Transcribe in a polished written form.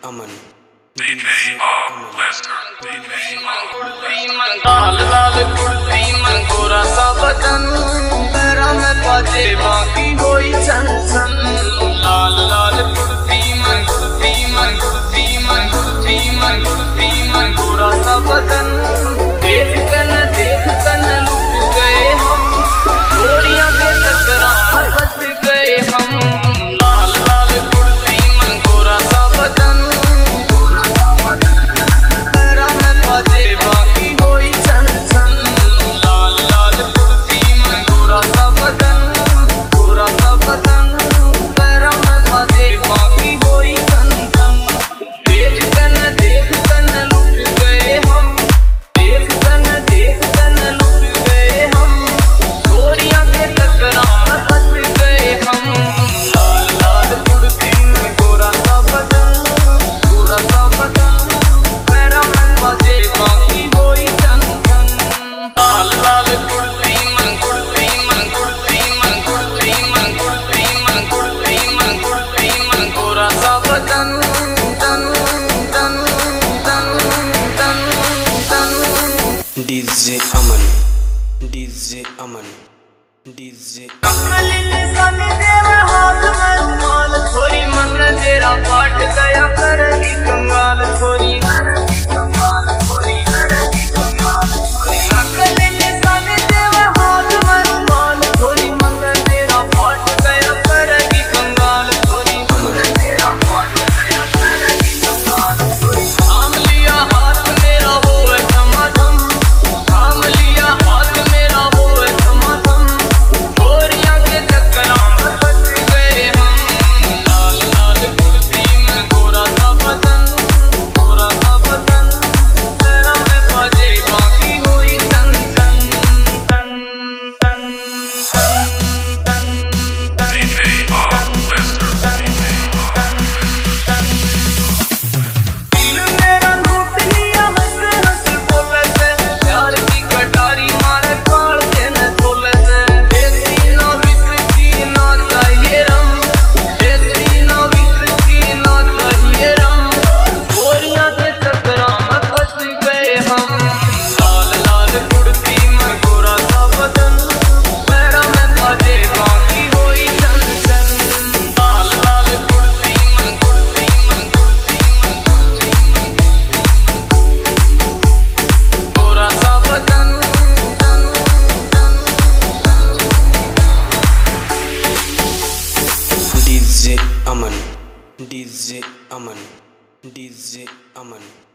अमन लाल लाल कुर्ती मन गोरा सा बदन पैरा में बाजे बाकी होई छन छन। लाल लाल कुर्ती मन कुर्ती मन कुर्ती मन कुर्ती मन कुर्ती मन गोरा सा बदन देख कन लुट गए हम गोरियां के टकराव फंस गए हम। लाल लाल कुर्ती मन गोरा सा बदन पैरा में बाजे बाकी होई छन छन। लाल लाल कुर्ती मन गोरा सा बदन पैरा में बाजे बाकी होई छन छन। देख कन लुट गए हम देख कन लुट गए हम गोरियां के टकराव फंस गए हम। लाल लाल कुर्ती में गोरा सा बदन पैरा में बाजे बाकी होई छन छन। लाल लाल कुर्ती मन कुर्ती मन कुर्ती मन कुर्ती मन कुर्ती मन कुर्ती मन कुर्ती मन गोरा सा बदन तन तन तन तन तन। DJ Aman DJ Aman DJ Kamal ने सन देव हाथ में रुमाल छोरी मन तेरा पाट गया करेगी कंगाल छोरी। कमल ने सन देव हाथ में रुमाल छोरी मन तेरा पाट गया करेगी कंगाल छोरी। थाम लिया हाथ मेरा होए समाधम थाम लिया हाथ मेरा होए समाधम गोरियां के टकराव फंस गए हम। लाल लाल कुर्ती में गोरा सा बदन पैरा में बाजे बाकी हुई तन तन तन तन तन दिल मेरा लूट लिया हंस हंस बोले से प्यार की कटारी मारे काल के न तोले से। देसी ना विस्की ना चाहिए रम देसी ना विस्की ना चाहिए रम गोरियां के टकराव में फंस गए हम। लाल लाल कुर्ती में गोरा सा बदन पैरा में बाजे बाकी होई छन छन। लाल लाल कुर्ती मन कुर्ती मन कुर्ती मन कुर्ती गोरा सा बदन तन तन DJ Aman DJ Aman DJ अमन।